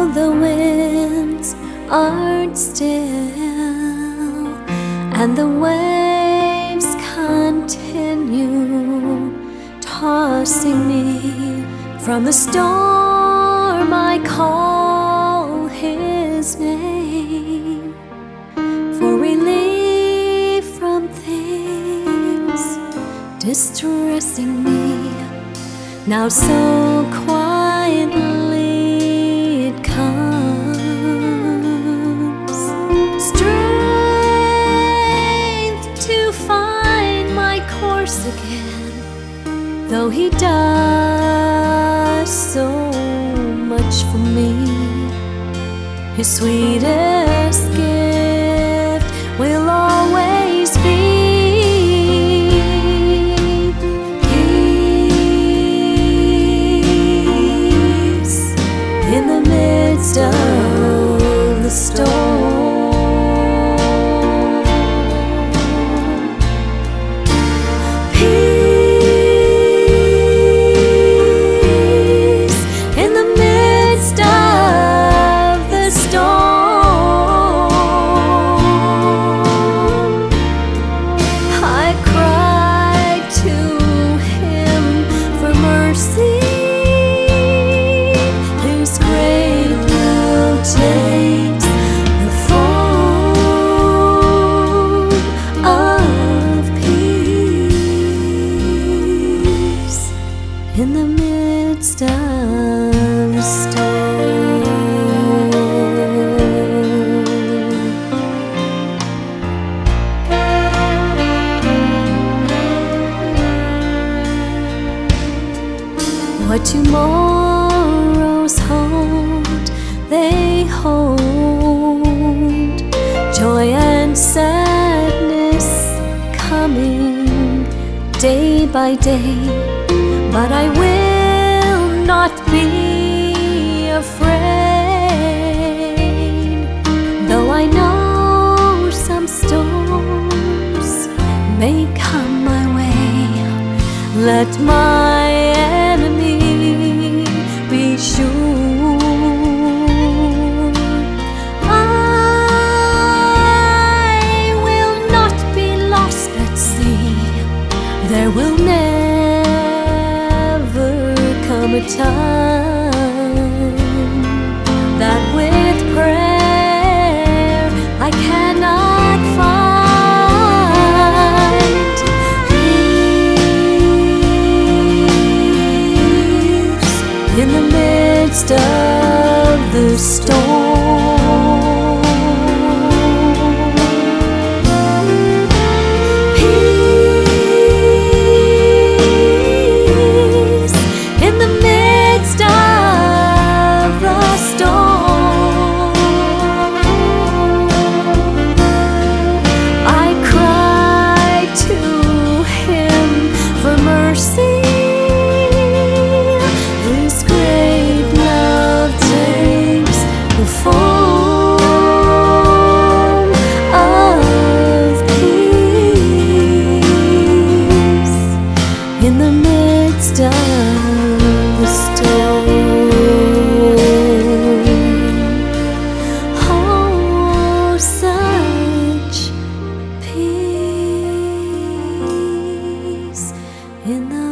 Though the winds aren't still and the waves continue tossing me from the storm, I call his name for relief from things distressing me. Now so quietly it comes, strength to find my course again. Though he does so much for me, his sweetest gift will always be peace in the midst of the storm. In the midst of the storm, what tomorrows hold, they hold joy and sadness coming day by day. But I will not be afraid, though I know some storms may come my way. Let my enemy be sure I will not be lost at sea. There will never come a time that with prayer I cannot find peace in the midst of the storm. In the midst of the storm, oh, such peace in the